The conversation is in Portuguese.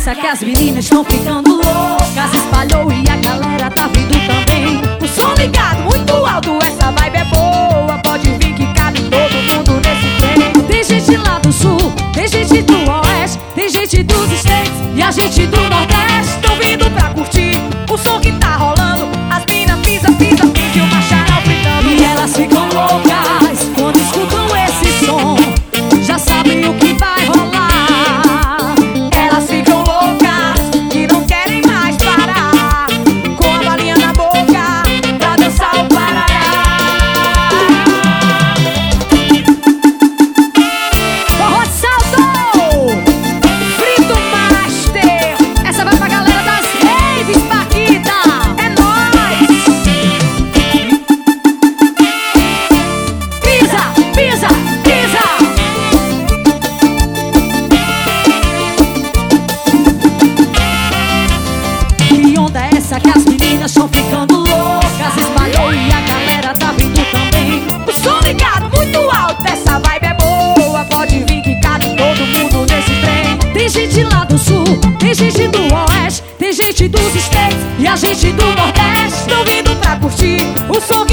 essa que as meninas estão ficando loucas. Espalhou e a galera tá vindo também. O som ligado muito alto, essa vibe é boa. Pode vir que cabe todo mundo nesse trem. Tem gente lá do sul, tem gente do oeste, tem gente dos States e a gente do Nordeste. Tão vindo pra curtir o som que tá rolando. As minas pisa e o macharal gritando. E elas ficam loucas quando escutam esse som. Já sabem o que vai rolar. Elas ficam loucas e não querem mais parar, com a balinha na boca pra dançar o parará. Forró de salto, Frito Master. Essa vai pra galera das raves, Paquita. É nóis. Pisa, pisa, pisa. Que onda é essa que as meninas estão ficando loucas? Espalhou e a galera tá vindo também. O som ligado muito alto, essa vibe é boa. Pode vir que cabe todo mundo nesse trem. Tem gente lá do sul, tem gente do oeste, tem gente dos States e a gente do Nordeste. Tão vindo pra curtir o som que